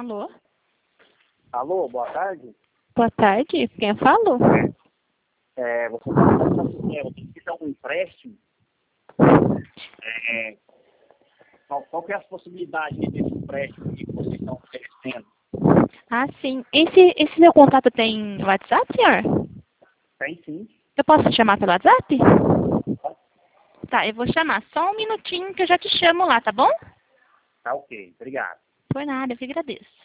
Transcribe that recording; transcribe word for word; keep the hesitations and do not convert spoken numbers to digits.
Alô? Alô, boa tarde. Boa tarde, quem falou? É, você está eu tenho que dar um empréstimo. É, qual, qual que é as possibilidades desse empréstimo que vocês estão oferecendo? Ah, sim. Esse, esse seu contato tem WhatsApp, senhor? Tem sim. Eu posso te chamar pelo WhatsApp? Tá, eu vou chamar. Só um minutinho que eu já te chamo lá, tá bom? Tá ok, obrigado. Por nada, eu que agradeço.